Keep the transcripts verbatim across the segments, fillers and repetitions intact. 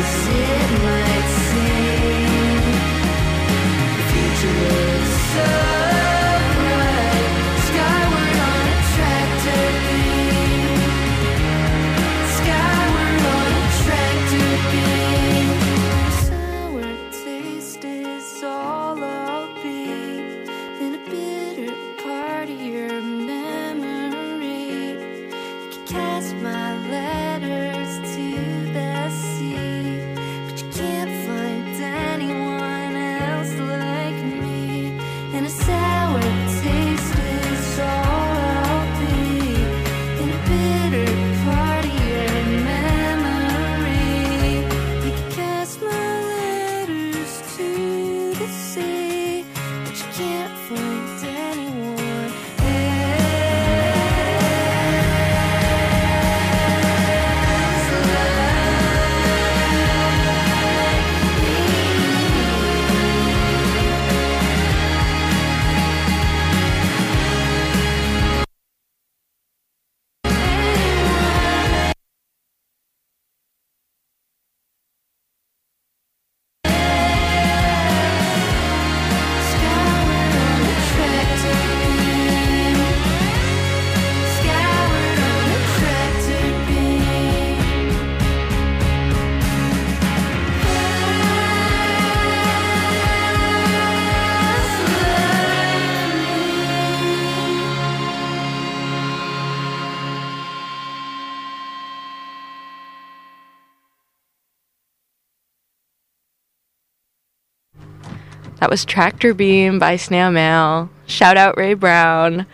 That was Tractor Beam by Snail Mail. Shout out Ray Brown.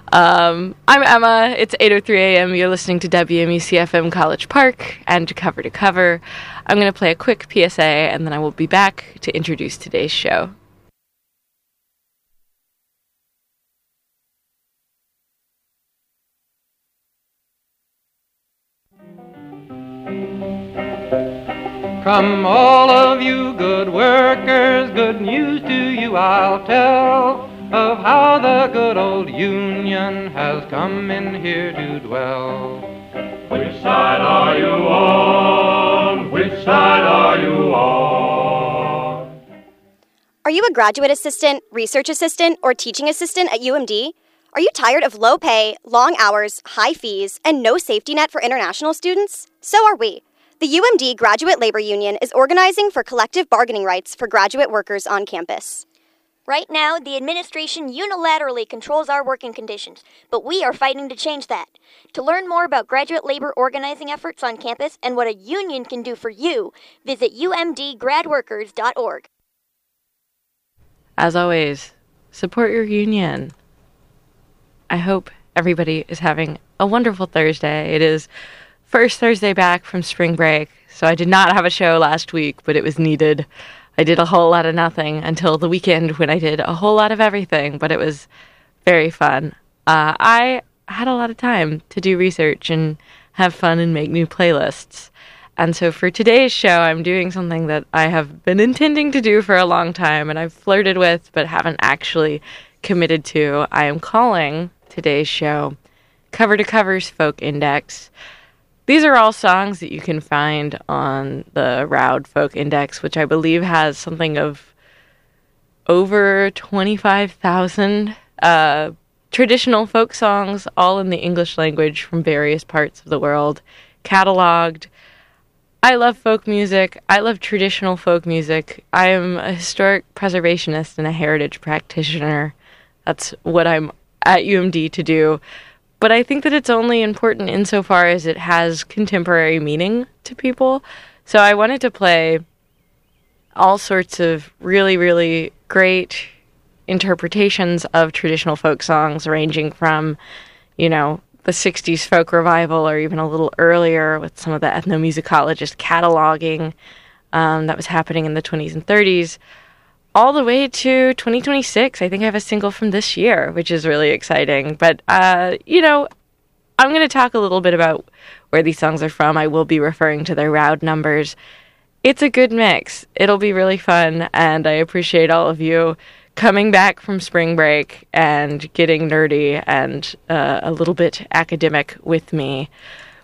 Um, I'm Emma. It's eight oh three a.m. You're listening to W M U C F M College Park and Cover to Cover. I'm going to play a quick P S A, and then I will be back to introduce today's show. From all of you good workers, good news to you I'll tell of how the good old Union has come in here to dwell. Which side are you on? Which side are you on? Are you a graduate assistant, research assistant, or teaching assistant at U M D? Are you tired of low pay, long hours, high fees, and no safety net for international students? So are we. The U M D Graduate Labor Union is organizing for collective bargaining rights for graduate workers on campus. Right now, the administration unilaterally controls our working conditions, but we are fighting to change that. To learn more about graduate labor organizing efforts on campus and what a union can do for you, visit u m d grad workers dot org. As always, support your union. I hope everybody is having a wonderful Thursday. It is first Thursday back from spring break, so I did not have a show last week, but it was needed. I did a whole lot of nothing until the weekend when I did a whole lot of everything, but it was very fun. Uh, I had a lot of time to do research and have fun and make new playlists. And so for today's show, I'm doing something that I have been intending to do for a long time, and I've flirted with but haven't actually committed to. I am calling today's show Cover to Cover's Folk Index. These are all songs that you can find on the Roud Folk Index, which I believe has something of over twenty-five thousand uh, traditional folk songs, all in the English language from various parts of the world, cataloged. I love folk music. I love traditional folk music. I am a historic preservationist and a heritage practitioner. That's what I'm at U M D to do. But I think that it's only important insofar as it has contemporary meaning to people. So I wanted to play all sorts of really, really great interpretations of traditional folk songs, ranging from, you know, the sixties folk revival or even a little earlier with some of the ethnomusicologist cataloging um, that was happening in the twenties and thirties, all the way to twenty twenty-six. I think I have a single from this year, which is really exciting. But, uh, you know, I'm going to talk a little bit about where these songs are from. I will be referring to their Roud numbers. It's a good mix. It'll be really fun, and I appreciate all of you coming back from spring break and getting nerdy and uh, a little bit academic with me.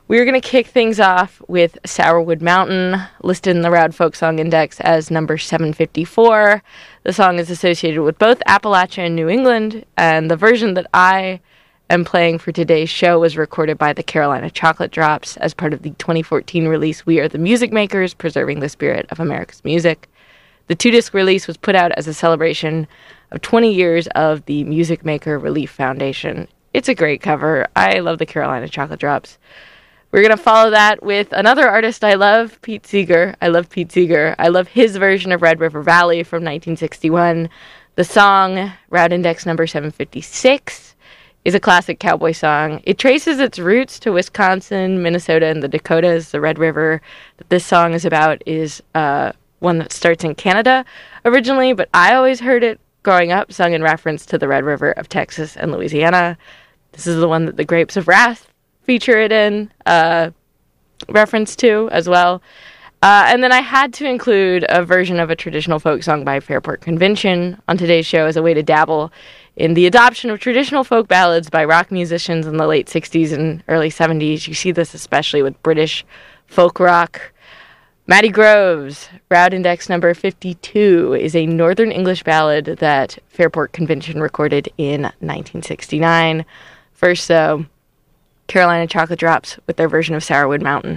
We're going to kick things off with Sourwood Mountain, listed in the Rad Folk Song Index as number seven fifty-four. The song is associated with both Appalachia and New England, and the version that I am playing for today's show was recorded by the Carolina Chocolate Drops as part of the twenty fourteen release We Are the Music Makers, Preserving the Spirit of America's Music. The two-disc release was put out as a celebration of twenty years of the Music Maker Relief Foundation. It's a great cover. I love the Carolina Chocolate Drops. We're going to follow that with another artist I love, Pete Seeger. I love Pete Seeger. I love his version of Red River Valley from nineteen sixty-one. The song, Route Index number seven fifty-six, is a classic cowboy song. It traces its roots to Wisconsin, Minnesota, and the Dakotas. The Red River that this song is about is uh, one that starts in Canada originally, but I always heard it growing up sung in reference to the Red River of Texas and Louisiana. This is the one that the Grapes of Wrath feature it in uh, reference to as well. Uh, and then I had to include a version of a traditional folk song by Fairport Convention on today's show as a way to dabble in the adoption of traditional folk ballads by rock musicians in the late sixties and early seventies. You see this especially with British folk rock. Matty Groves, Route Index number fifty-two, is a Northern English ballad that Fairport Convention recorded in nineteen sixty-nine. First, though, Carolina Chocolate Drops with their version of Sourwood Mountain.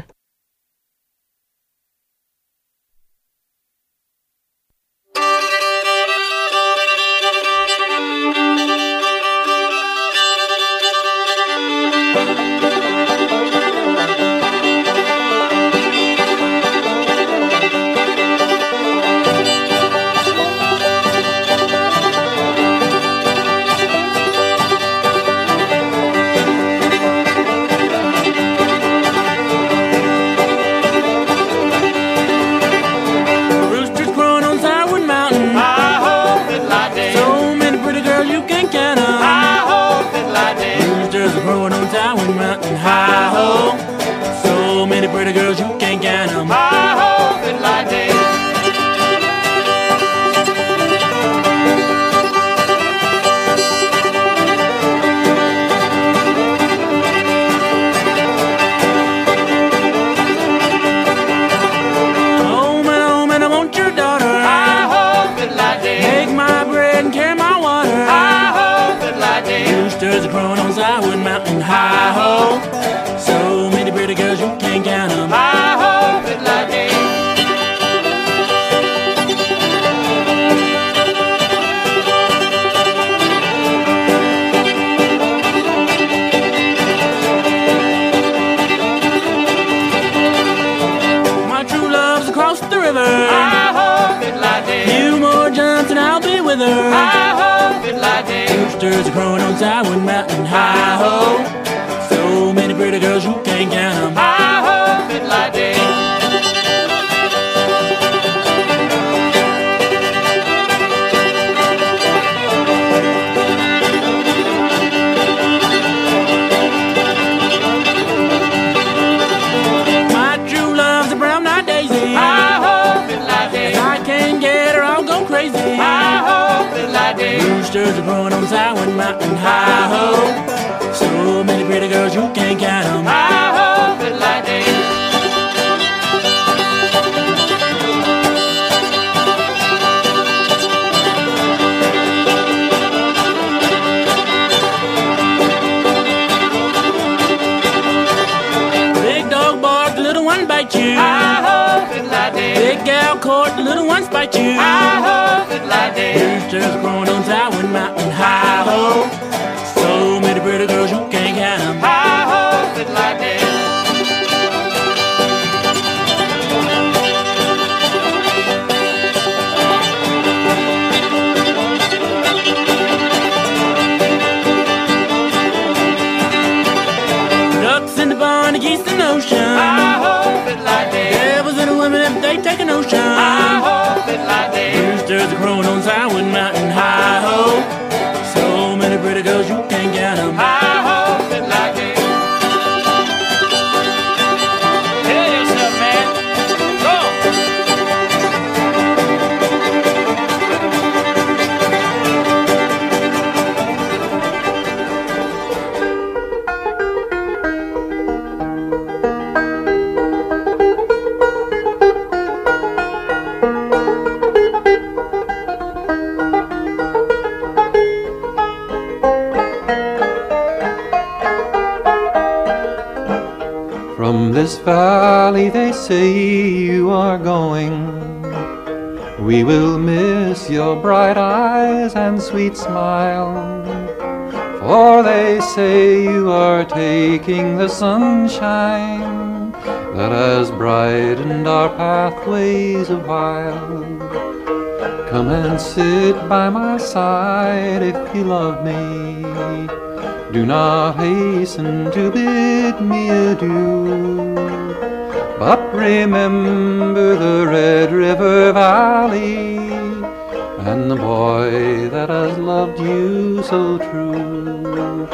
Pretty girls, you can't count them. Hi-ho, fiddle-I-day. Oh, man, oh, man, I want your daughter. Hi-ho, fiddle-I-day. Make my bread and carry my water. Hi-ho, fiddle-I-day. Roosters are crowing on Sourwood Mountain. Hi-ho. So many pretty girls, you can't count them. Hi-ho, fiddle-I-day. My true love's across the river. Hi-ho, fiddle-I-day. Few more jumps and I'll be with her. Hi-ho, fiddle-I-day. Roosters are crowing on Sourwood Mountain. Hi-ho. So many pretty girls, you can't count them. Hi-ho, fiddle-I-day. My true love's a brown-eyed daisy. Hi-ho, fiddle-I-day. If I can't get her, I'll go crazy. Hi-ho, fiddle-I-day. Roosters are growing on Sourwood Mountain. Hi-ho. So many pretty girls, you can't count them. Hi-ho, fiddle-I-day. Big dog bark, the little one bite you. Hi-ho, fiddle-I-day. Big gal court, the little one spite you. Hi-ho, fiddle-I-day. Roosters are growing on Sourwood Mountain. Hi-ho. So many pretty girls, you can't count them. Hi-ho, fiddle-I-day. Ducks in the pond, geese in the ocean. Hi-ho, fiddle-I-day. Devils and the women if they take a notion. Hi-ho, fiddle-I-day. Roosters are growing on Sourwood Mountain. Hi-ho. this valley they say you are going. We will miss your bright eyes and sweet smile, for they say you are taking the sunshine that has brightened our pathways a while. Come and sit by my side if you love me. Do not hasten to bid me adieu, but remember the Red River Valley and the boy that has loved you so true.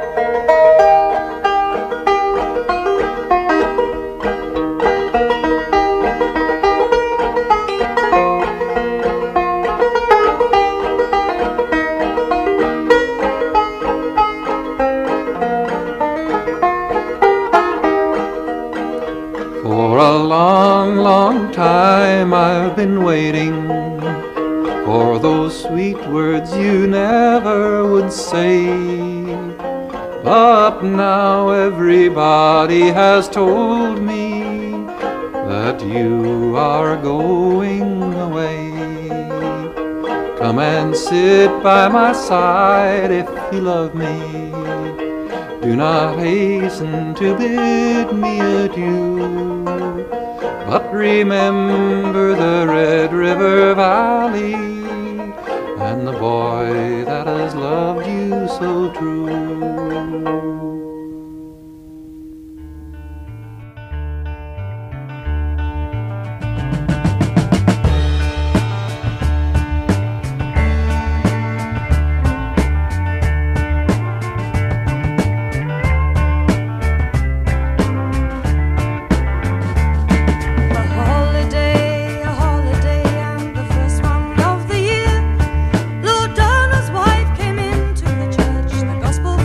For a long, long time I've been waiting for those sweet words you never would say. But now everybody has told me that you are going away. Come and sit by my side if you love me. Do not hasten to bid me adieu, but remember the Red River Valley and the boy that has loved you so true. Gospel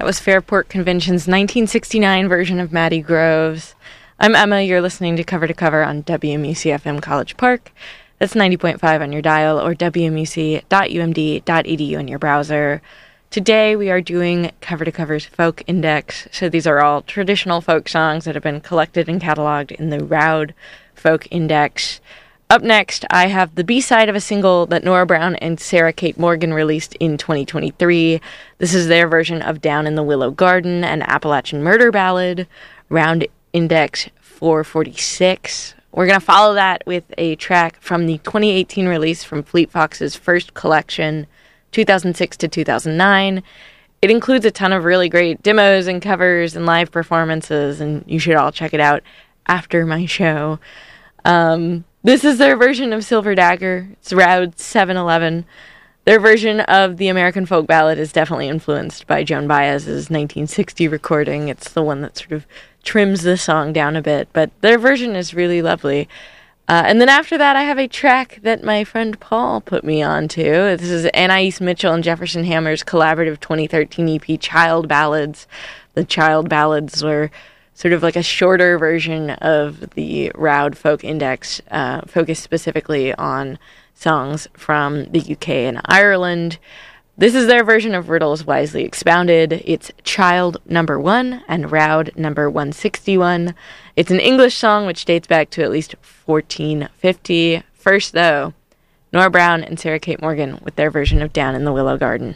That was Fairport Convention's nineteen sixty-nine version of Matty Groves. I'm Emma. You're listening to Cover to Cover on W M U C F M College Park. That's ninety point five on your dial or w m u c dot u m d dot e d u in your browser. Today we are doing Cover to Cover's Folk Index. So these are all traditional folk songs that have been collected and cataloged in the Roud Folk Index. Up next, I have the B-side of a single that Nora Brown and Sarah Kate Morgan released in twenty twenty-three. This is their version of Down in the Willow Garden, an Appalachian murder ballad, Round Index four forty-six. We're going to follow that with a track from the twenty eighteen release from Fleet Foxes' first collection, two thousand six to two thousand nine. It includes a ton of really great demos and covers and live performances, and you should all check it out after my show. Um... This is their version of Silver Dagger. It's Roud seven eleven. Their version of the American folk ballad is definitely influenced by Joan Baez's nineteen sixty recording. It's the one that sort of trims the song down a bit, but their version is really lovely. Uh, and then after that, I have a track that my friend Paul put me on to. This is Anais Mitchell and Jefferson Hammer's collaborative twenty thirteen E P, Child Ballads. The Child Ballads were sort of like a shorter version of the Roud Folk Index, uh, focused specifically on songs from the U K and Ireland. This is their version of Riddles Wisely Expounded. It's Child number one and Roud number one sixty-one. It's an English song which dates back to at least fourteen fifty. First, though, Nora Brown and Sarah Kate Morgan with their version of Down in the Willow Garden.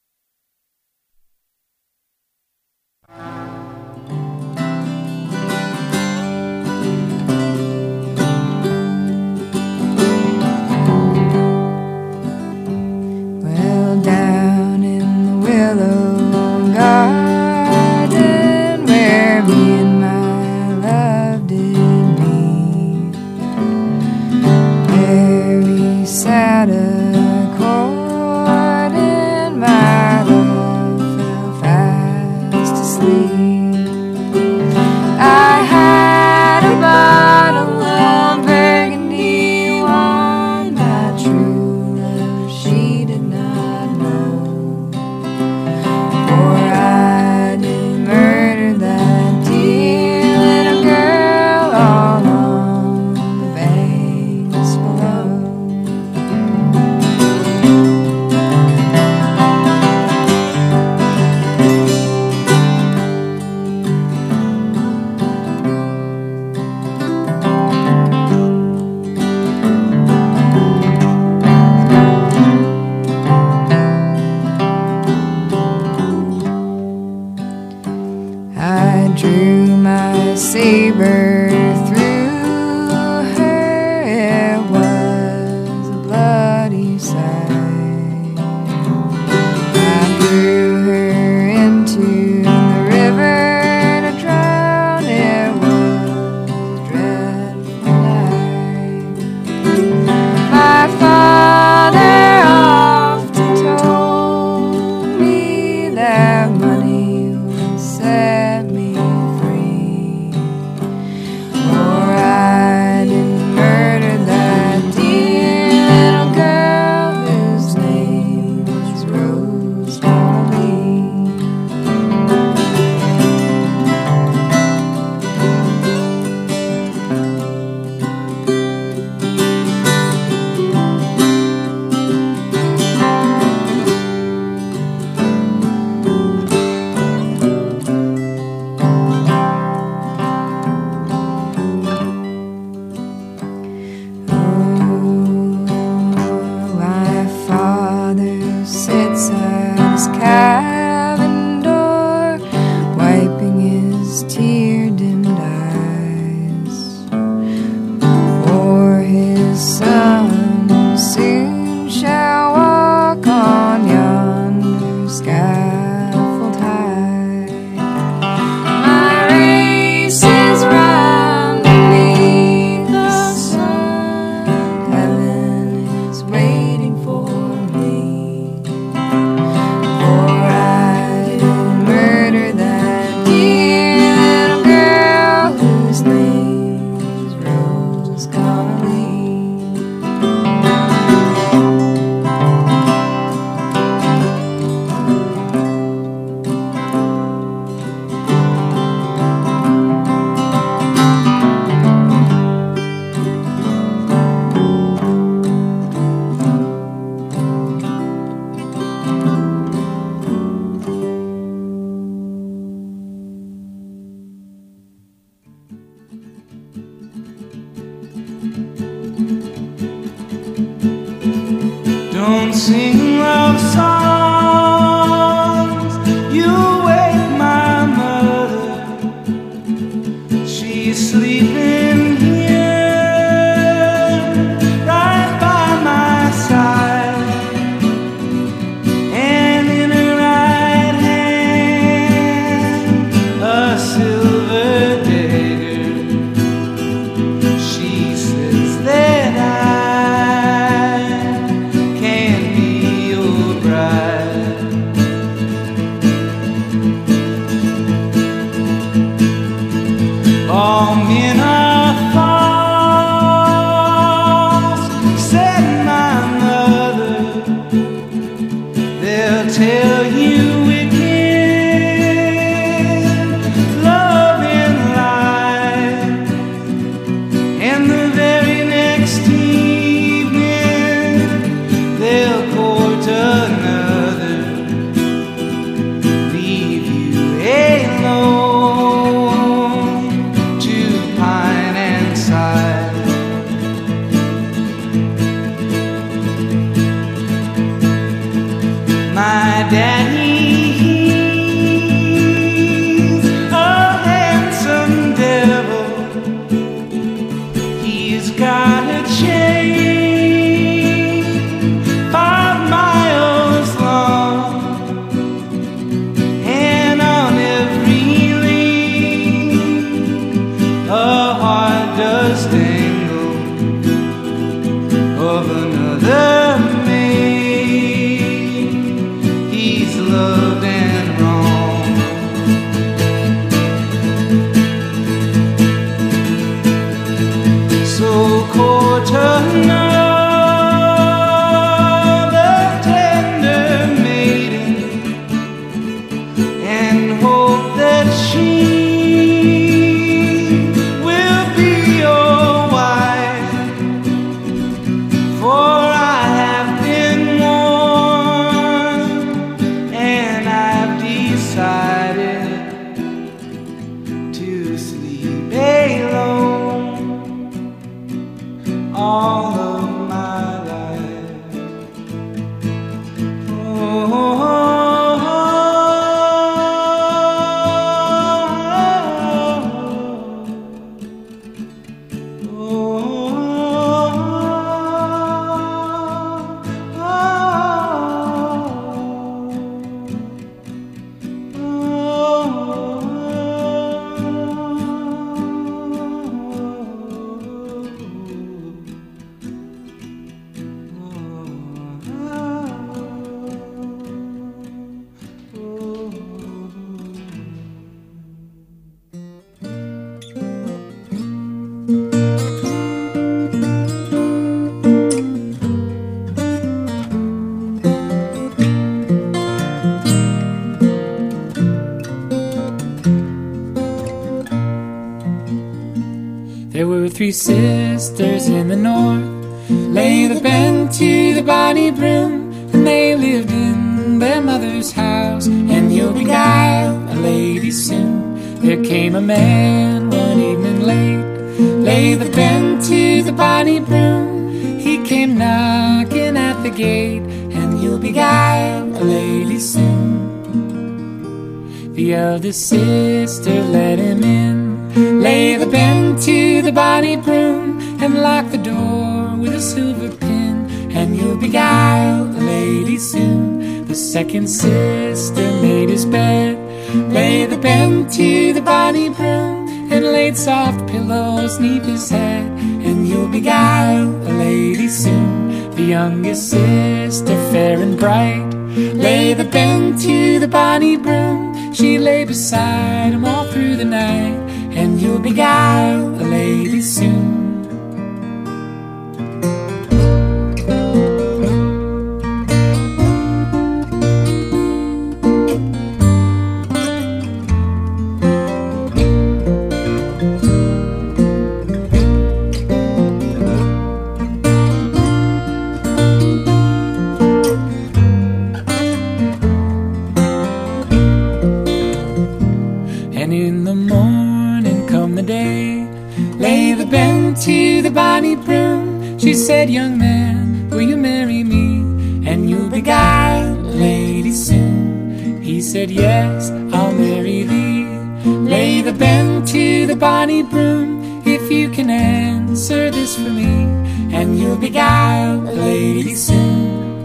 Down in the willow garden where me and my love did meet, there we sat a-courting don't sing love songs. You wake my mother, she's sleeping here right by my side, and in her right hand a silver dagger. She says that I can be your bride. All men are false, said my mother. They'll tell you wicked love and lies, and the very next evening they'll court another, leave you alone to pine and sigh. My daddy, he's a handsome devil. He's got a chain five miles long, and on every link a heart does dangle of another maid he's loved and wronged. So court another tender maiden and hope that she will be your wife, for I have been warned and I've decided to sleep alone all of my life. Oh, There were three sisters in the north, lay the bent to the bonny broom, and they lived in their mother's house, and you'll beguile a lady soon. There came a man one evening late, lay the bent to the bonny broom. He came knocking at the gate, and you'll beguile a lady soon. The eldest sister let him in, lay the bent to the bonny broom, and lock the door with a silver pin, and you'll beguile a lady soon. The second sister made his bed, lay the bent to the bonny broom, and laid soft pillows 'neath his head, and you'll beguile a lady soon. The youngest sister, fair and bright, lay the bent to the bonny broom. She lay beside him all through the night, and you'll beguile a lady soon. And in the morning come the day, lay the bent to the bonny broom. She said, young man, will you marry me? beguiled a lady soon. He said, yes, I'll marry thee. Lay the bend to the bonny broom, if you can answer this for me, and you'll beguile a lady soon.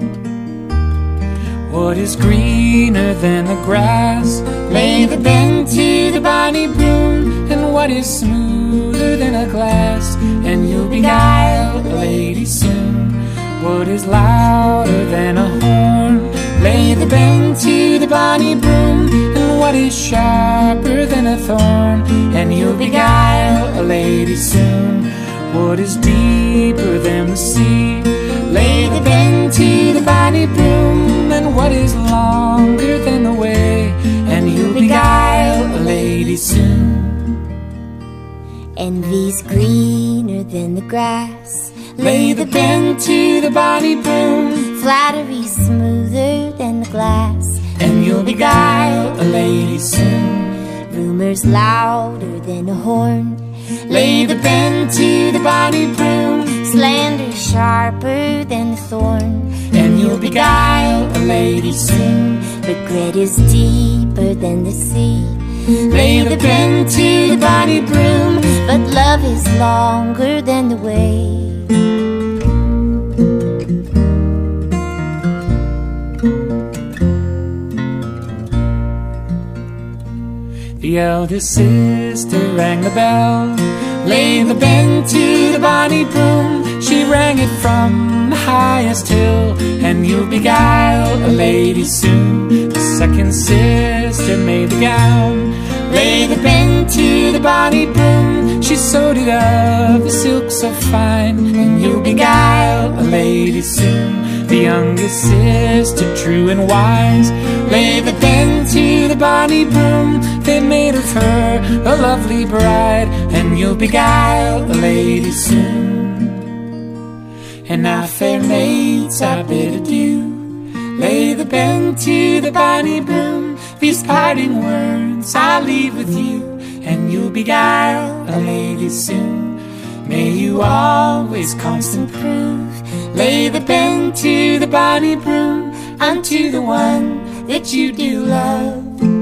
What is greener than the grass? Lay the bend to the bonny broom, and what is smoother than a glass? And you'll beguile a lady soon. What is louder than a horn? Lay the bend to the bonny broom, and what is sharper than a thorn? And you'll beguile a lady soon. What is deeper than the sea? Lay the bend to the bonny broom, and what is longer than the way? And you'll beguile a lady soon. Envy's greener than the grass. Lay the bend to the bonny broom, Flattery smoother than the glass, and you'll beguile a lady soon. Rumors louder than a horn. Lay the bend to the bonny broom, Slander sharper than the thorn, and you'll beguile a lady soon. Regret is deeper than the sea. Lay the bend to the bonny broom, but love is longer than the way. The eldest sister rang the bell. Lay the bend to the bonny broom, she rang it from the highest hill, and you'll beguile a lady soon. The second sister made the gown. Lay the bend to the bonny broom, she sewed it of the silk so fine, and you'll beguile a lady soon. The youngest sister, true and wise, lay the bend to the bonny broom, they made of her a lovely bride, and you'll beguile a lady soon. And now, fair maids, I bid adieu. Lay the bend to the bonny broom, these parting words I'll leave with you, and you'll beguile a lady soon. May you always constant prove. Lay the bend to the bonny broom, unto the one that you do love.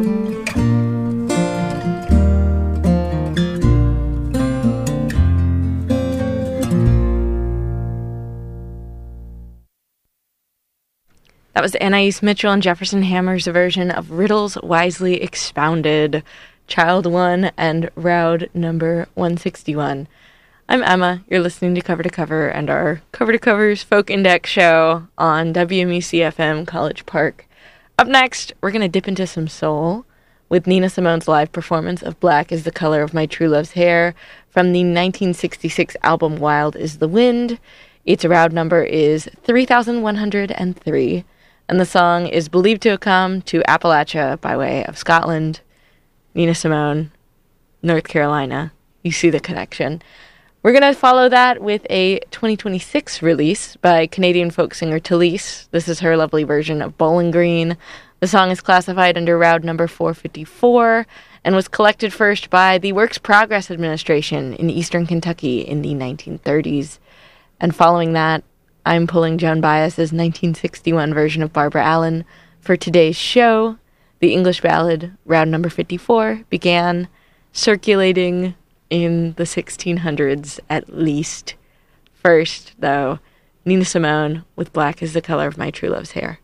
That was Anais Mitchell and Jefferson Hammer's version of Riddles Wisely Expounded, Child one and Round number one sixty-one. I'm Emma, you're listening to Cover to Cover and our Cover to Cover's Folk Index show on W M E C F M College Park. Up next, we're going to dip into some soul with Nina Simone's live performance of Black is the Color of My True Love's Hair from the nineteen sixty-six album Wild is the Wind. Its round number is three thousand one hundred three, and the song is believed to have come to Appalachia by way of Scotland. Nina Simone, North Carolina. You see the connection. We're going to follow that with a twenty twenty-six release by Canadian folk singer Talise. This is her lovely version of Bowling Green. The song is classified under round number four fifty-four and was collected first by the Works Progress Administration in eastern Kentucky in the nineteen thirties. And following that, I'm pulling Joan Baez's nineteen sixty-one version of Barbara Allen for today's show. The English ballad, round number fifty-four, began circulating in the sixteen hundreds at least. First, though, Nina Simone with Black is the Color of My True Love's Hair.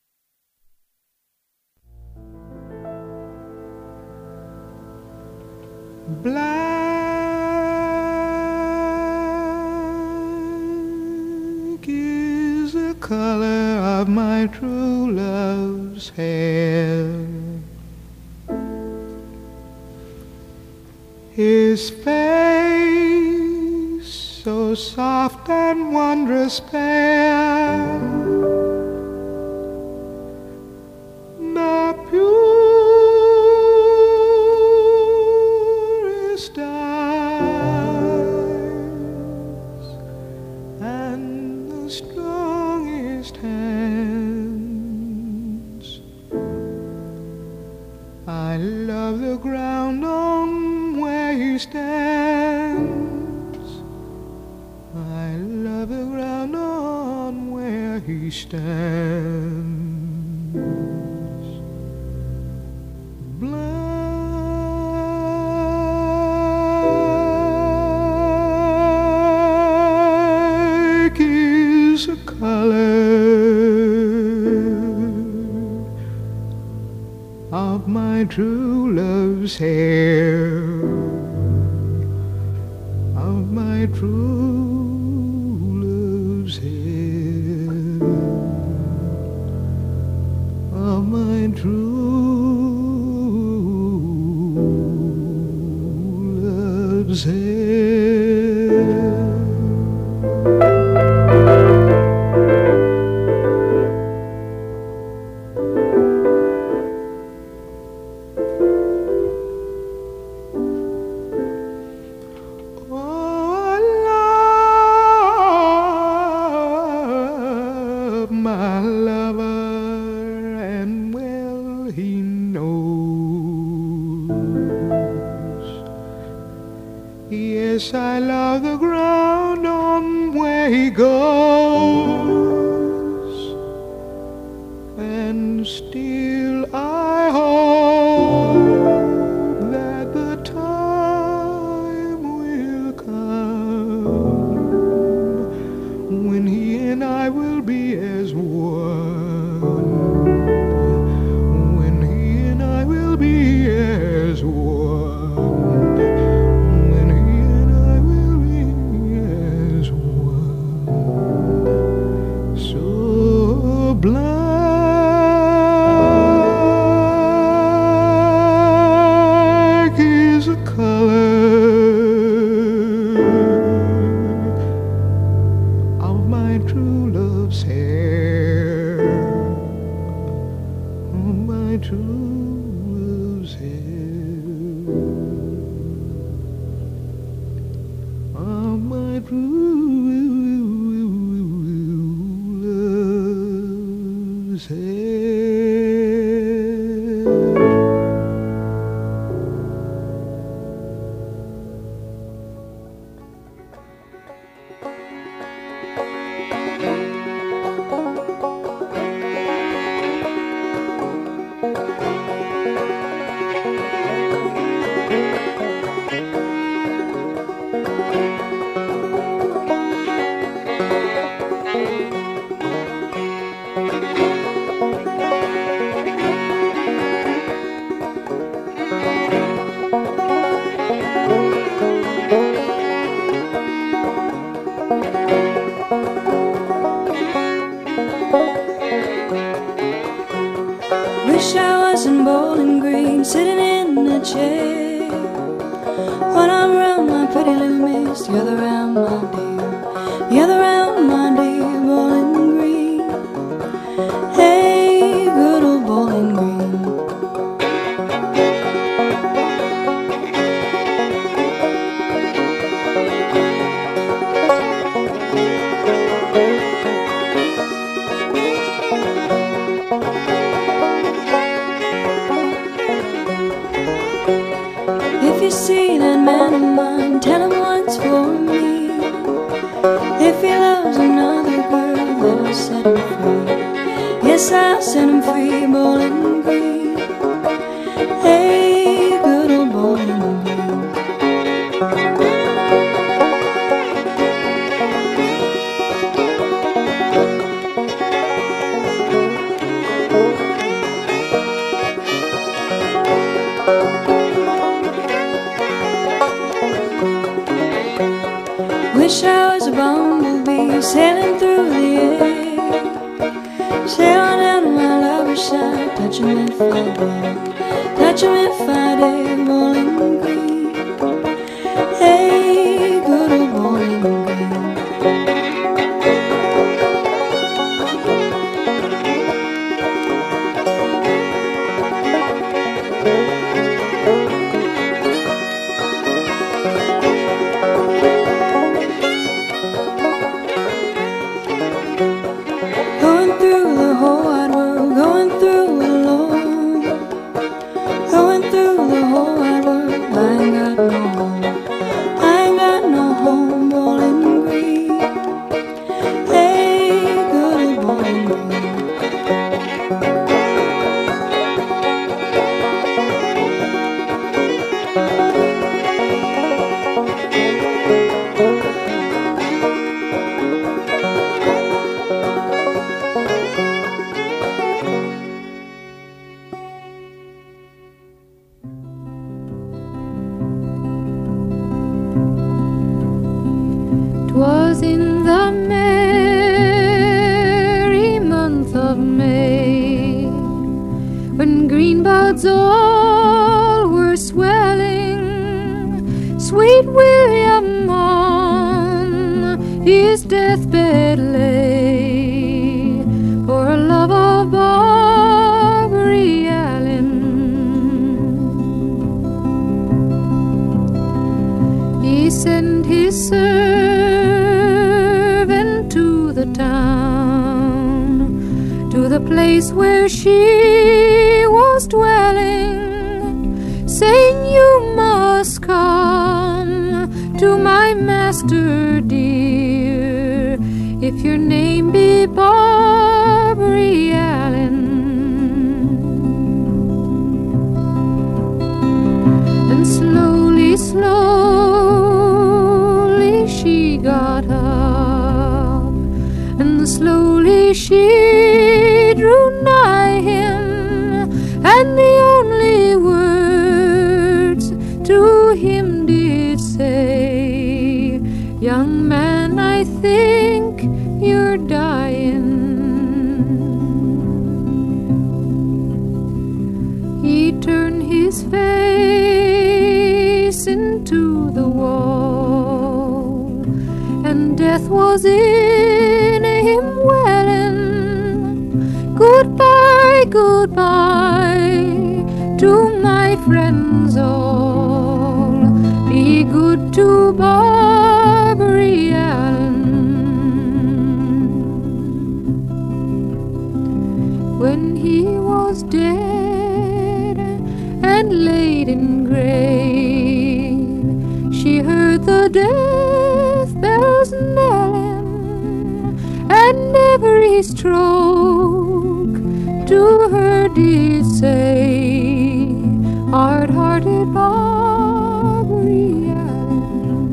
Black is the color of my true love's hair. His face so soft and wondrous fair, the purest eyes and the strongest hands. I love the ground on where he stands. I love the ground on where he stands. my true love's hair, of my true love's hair, of my true love's hair. My lover, and well he knows. Yes, I love the ground on where he goes, and still I hope that the time will come when he and I will be as one, when he and I will be as one, when he and I will be as one. So black is the color of my true love's hair, of my true love's hair, of my true love's hair. Wish I was in Bowling Green, sitting in a chair. One arm around my pretty little miss, the other around my dear, the other around my dear Bowling Green. Hey, good old Bowling Green. If you see that man of mine, tell him once for me. If he loves another girl, then I'll set him free. Yes, I'll set him free, Bowling Green. Hey, good old Bowling Green. Wish I was a bumblebee sailing through the air, sailing down to my lover's side, touch him if I dare, touch him if I dare, Bowling Green. Hey, good old Bowling Green. Going through the whole wide world, going through alone, going through the whole wide world. I ain't clouds all were swelling, sweet William on his deathbed lay, for love of Barbary Allen. He sent his servant to the town, to the place where she was dwelling, saying, you must come to my master dear, if your name be Barbary Allen. And slowly, slowly she got up, and slowly she drew nigh him, and the only words to him did say, young man, I think you're dying. He turned his face into the wall, and death was in him welling. Goodbye, goodbye to my friends all, be good to Barbary Allen. When he was dead and laid in grave, she heard the death bells knelling, and every stroke to her did say, hard-hearted Barbary Allen.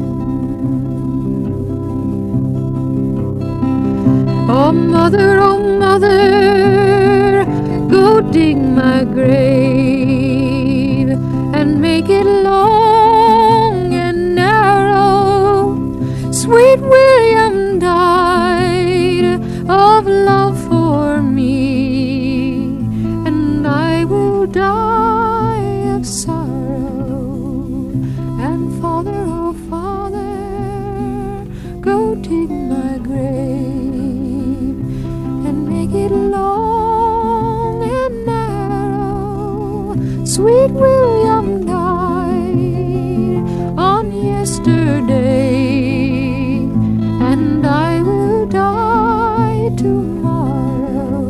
Oh mother, oh mother, go dig my grave and make it long and narrow. Sweet William died of love for me, and I will die of sorrow. And father, oh father, go dig my grave and make it long and narrow. Sweet William died on yesterday, and I will die tomorrow.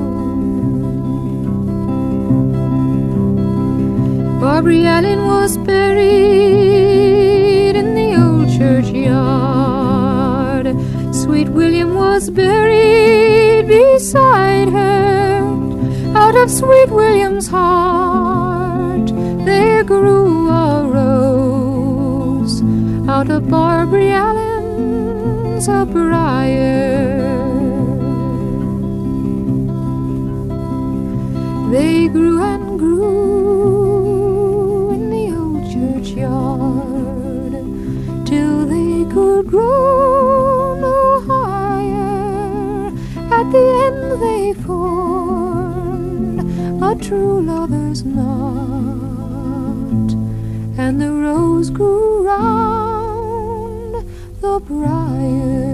Barbary Allen was buried in the old churchyard. Sweet William was buried beside her. Out of Sweet William's heart there grew a rose, out of Barbary Allen's a briar. They grew and grew in the old churchyard, till they could grow no higher. At the end they formed a true lover's knot, and the rose grew round the briar.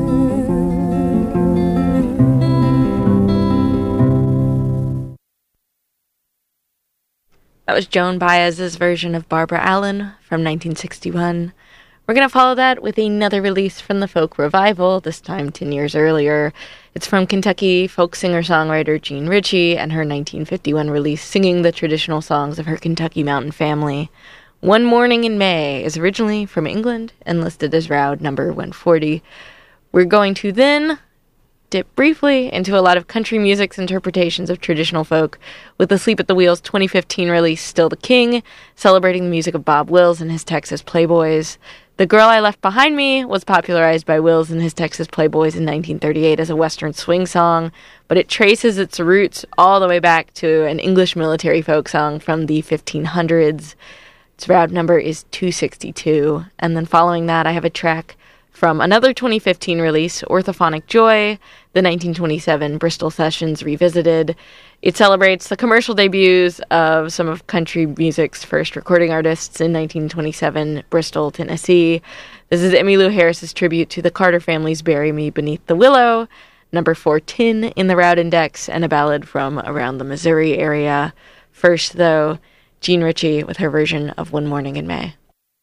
That was Joan Baez's version of Barbara Allen from nineteen sixty-one. We're going to follow that with another release from the folk revival, this time ten years earlier. It's from Kentucky folk singer-songwriter Jean Ritchie and her nineteen fifty-one release singing the traditional songs of her Kentucky mountain family. One Morning in May is originally from England and listed as round number one forty. We're going to then dip briefly into a lot of country music's interpretations of traditional folk with the Sleep at the Wheel's twenty fifteen release Still the King, celebrating the music of Bob Wills and his Texas Playboys. The Girl I Left Behind Me was popularized by Wills and his Texas Playboys in nineteen thirty-eight as a Western swing song, but it traces its roots all the way back to an English military folk song from the fifteen hundreds. Its round number is two sixty-two, and then following that I have a track from another twenty fifteen release, Orthophonic Joy, the nineteen twenty-seven Bristol Sessions Revisited. It celebrates the commercial debuts of some of country music's first recording artists in nineteen twenty-seven, Bristol, Tennessee. This is Emmylou Harris's tribute to the Carter family's Bury Me Beneath the Willow, number four tin in the Route Index, and a ballad from around the Missouri area. First, though, Jean Ritchie with her version of One Morning in May.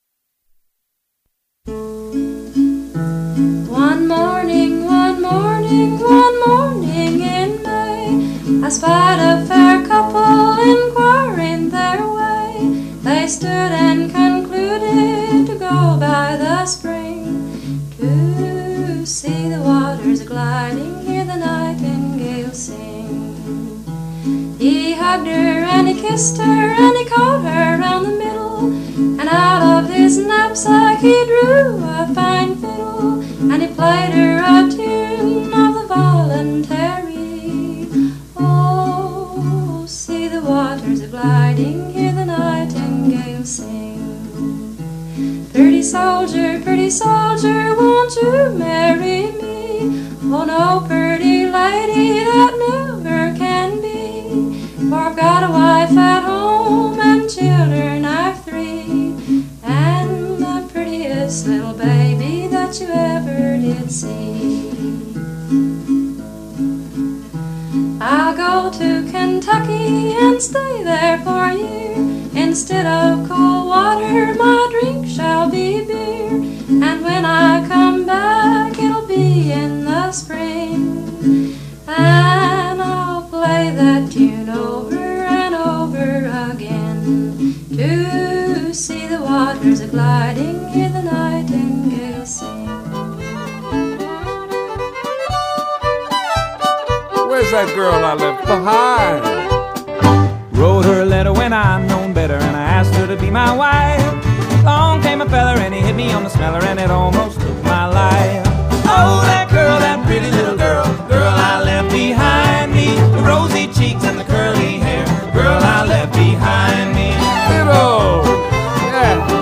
One morning, one morning, one morning in May, I spied a fair couple inquiring their way. They stood and concluded to go by the spring, to see the waters gliding, hear the nightingale sing. He hugged her and he kissed her and he caught her round the middle, and out of his knapsack he drew a fine fiddle, and he played her a tune of the voluntary. Oh, see the waters gliding, hear the nightingale sing. Pretty soldier, pretty soldier, won't you marry me? Oh no, pretty lady, that never can be, for I've got a wife at home and children I've three, and the prettiest little baby that you ever did see. I'll go to Kentucky and stay there for a year. Instead of cold water, my drink shall be beer, and when I come back, it'll be in the spring, and I'll play that tune over and over again, to see the waters a-gliding, hear the nightingale sing. Where's that girl I left behind? Wrote her a letter when I'm known better, and I asked her to be my wife. Along came a feller and he hit me on the smeller, and it almost took my life. Oh, that girl, that pretty little girl, girl I left behind me, the rosy cheeks and the curly hair, girl I left behind me. Little, yeah.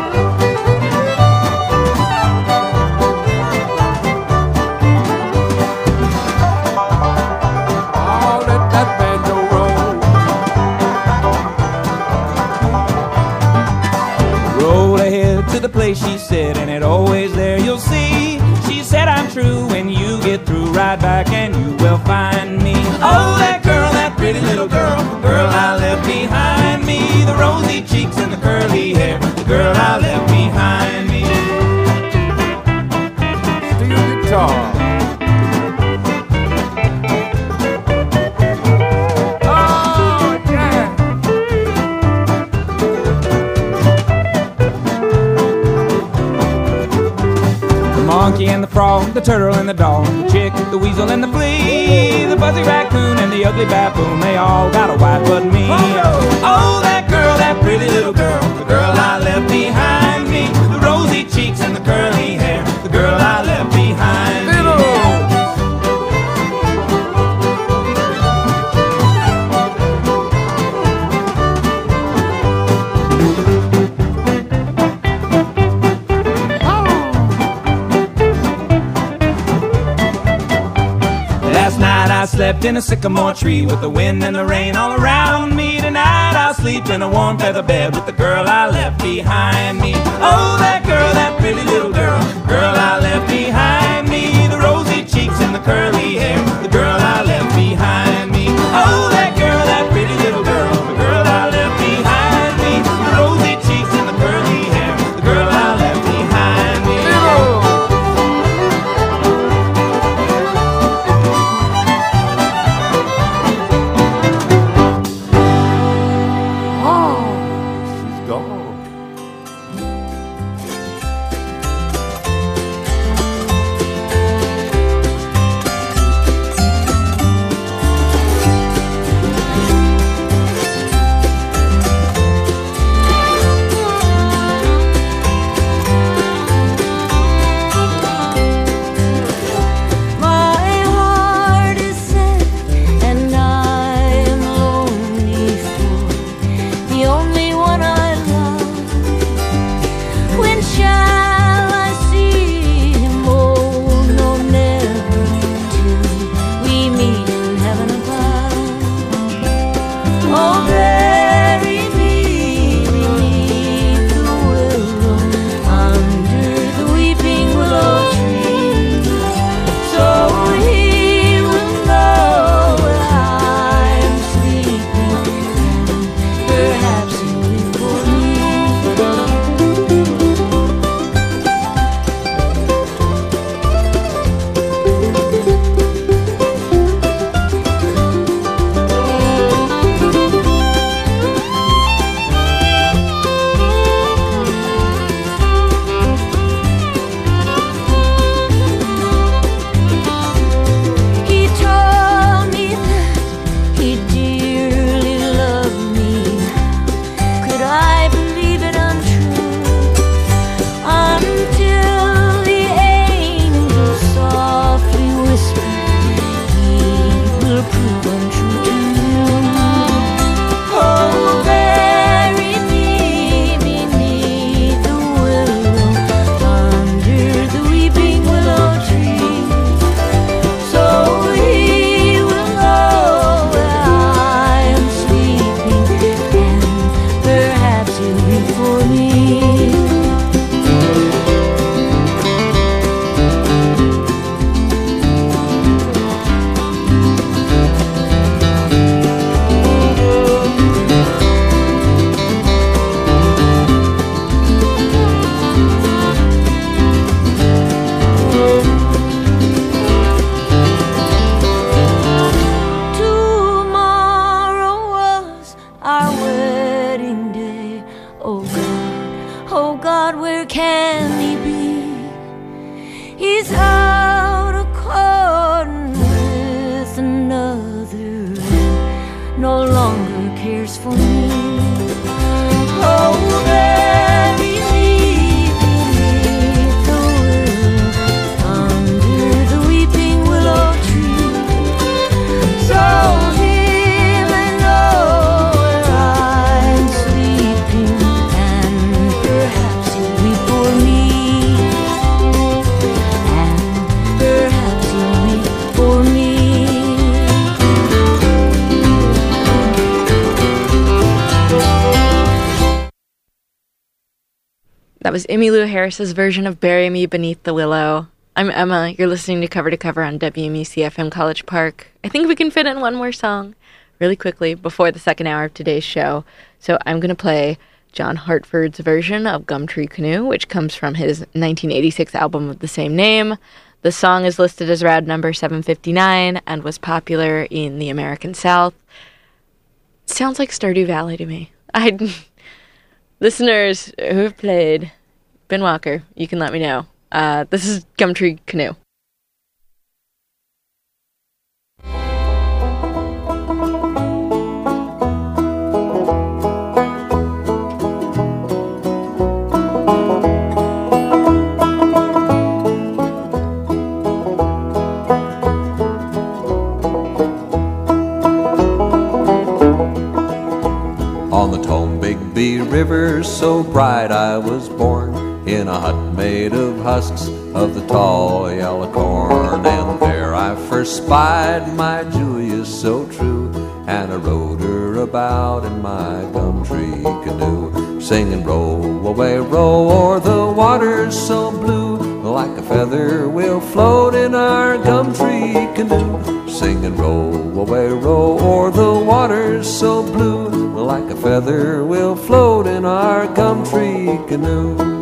The place she said, and it always there you'll see. She said I'm true when you get through, ride back and you will find me. Oh, that girl, that pretty little girl, girl I left behind me, the rosy cheeks and the curly hair, the girl I left behind me. Steel guitar. Monkey and the frog, the turtle and the dog, the chick, the weasel and the flea, the fuzzy raccoon and the ugly baboon, they all got a wife but me. Oh, that girl, that pretty little girl, the girl I left behind me, the rosy cheeks and the curly hair, the girl I left behind me. I slept in a sycamore tree with the wind and the rain all around me. Tonight I'll sleep in a warm feather bed with the girl I left behind me. Oh, that girl, that pretty little girl, girl I left behind me, the rosy cheeks and the curly hair, the girl I left behind me. Oh, that girl, that pretty little girl, the girl I left behind me, the rosy cheeks and the curly hair, the girl I left behind me. Oh, bury me beneath the willow, under the weeping willow tree, so he will know where I'm sleeping, and perhaps he'll weep for me. He told me that he dearly loved me. Could I believe it untrue? Until the angel softly whispered, he will prove untrue to you. Oh, bury me beneath the willow, under the weeping willow tree, so he will know where I am sleeping, and perhaps he'll weep for me. Tomorrow was our wedding day. Oh God, oh God, where can he be? He's out a courting with another, and no longer cares for me. Oh, bury me beneath the willow, under the weeping willow tree, so he may know where I'm sleeping, and perhaps he'll weep for me, and perhaps he'll weep for me. That was Emmylou Harris's version of Bury Me Beneath the Willow. I'm Emma. You're listening to Cover to Cover on W M U C F M College Park. I think we can fit in one more song really quickly before the second hour of today's show. So I'm going to play John Hartford's version of Gumtree Canoe, which comes from his nineteen eighty-six album of the same name. The song is listed as round number seven fifty-nine and was popular in the American South. It sounds like Stardew Valley to me. I Listeners who have played Ben Walker, you can let me know. Uh, this is Gumtree Canoe. On the Tombigbee River, so bright I was born, in a hut made of husks of the tall yellow corn. And there I first spied my Julia so true, and I rode her about in my Gumtree canoe, singing row away, row o'er the waters so blue, like a feather we'll float in our Gumtree canoe, singing row away, row o'er the waters so blue, like a feather we'll float in our Gumtree canoe.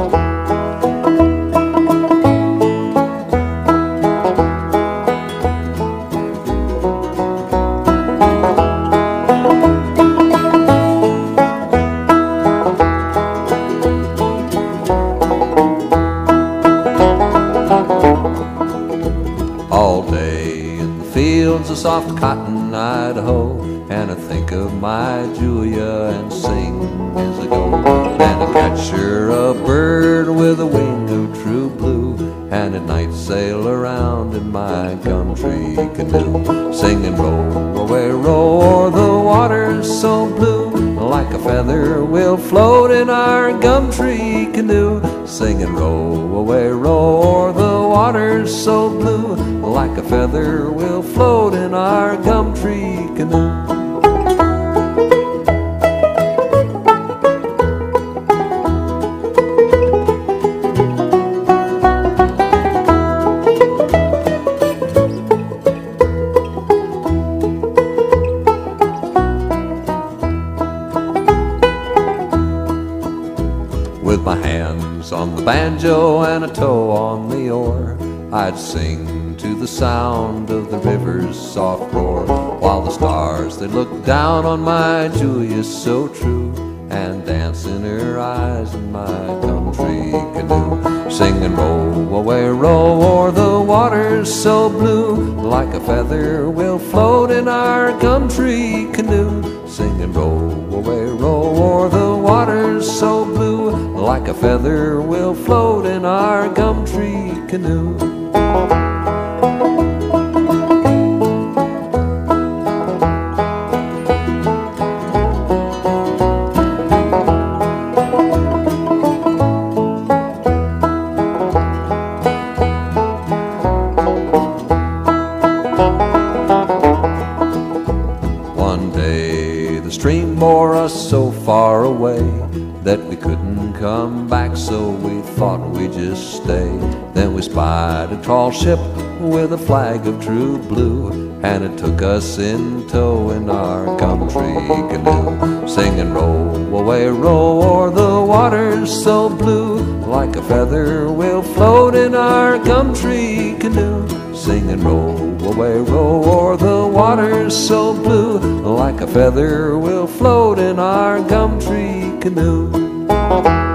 All day in the fields of soft cotton Idaho, and I think of my Julia and sing as I go. And I catch her a bird with a wing of true blue, and at night sail around in my Gumtree canoe, singing row away, row o'er the waters so blue, like a feather we'll float in our Gumtree canoe, singing row away, row o'er the waters so blue, like a feather we'll float in our Gumtree canoe. With my hands on the banjo and a toe on the oar, I'd sing to the sound of the river's soft roar, while the stars, they look down on my Julia so true, and dance in her eyes in my country canoe. Sing and row away, row o'er the waters so blue, like a feather we'll float in our country canoe. Sing and row away, row o'er the waters so blue, like a feather we'll float in our gum tree canoe. Bore us so far away that we couldn't come back, so we thought we'd just stay. Then we spied a tall ship with a flag of true blue, and it took us in tow in our country canoe. Sing and row away, row o'er the waters so blue, like a feather we'll float in our gum tree canoe. Sing and row away, row o'er the waters so blue, like a feather we'll float in our gum tree canoe.